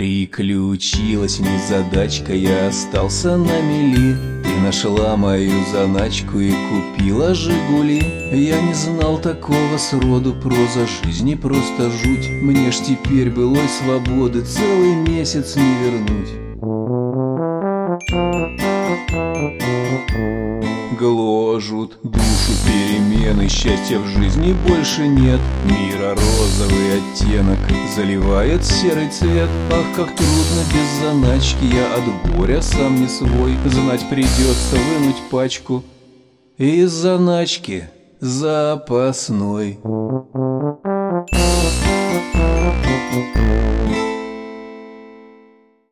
Приключилась незадачка, я остался на мели. Ты нашла мою заначку и купила «Жигули». Я не знал такого сроду, проза жизни просто жуть. Мне ж теперь былой свободы целый месяц не вернуть. Гложут душу перемены, счастья в жизни больше нет. Мира розовый оттенок заливает серый цвет. Ах, как трудно без заначки, я от горя сам не свой. Знать придется вынуть пачку из заначки запасной.